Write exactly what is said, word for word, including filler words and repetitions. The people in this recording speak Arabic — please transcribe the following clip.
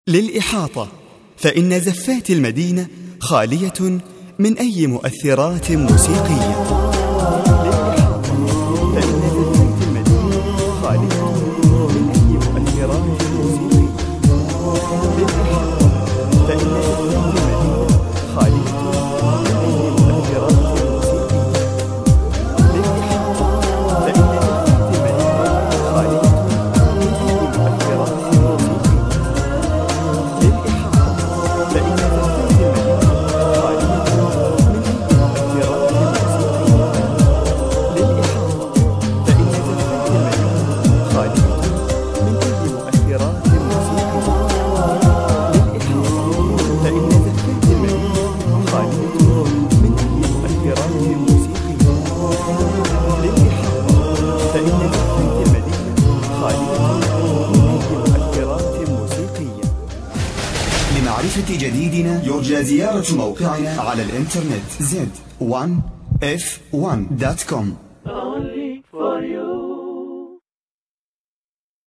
للإحاطة، فإن زفات المدينة خالية من أي مؤثرات موسيقية. للإحاطة، فإن زفات المدينة خالية من أي مؤثرات موسيقية. للإحاطة، فإن زفات المدينة خالية من أي مؤثرات موسيقية. للإحاطة، فإن زفات المدينة خالية من أي مؤثرات موسيقية. لمعرفة جديدنا يرجى زيارة موقعنا على الإنترنت زد ون اف ون دوت كوم.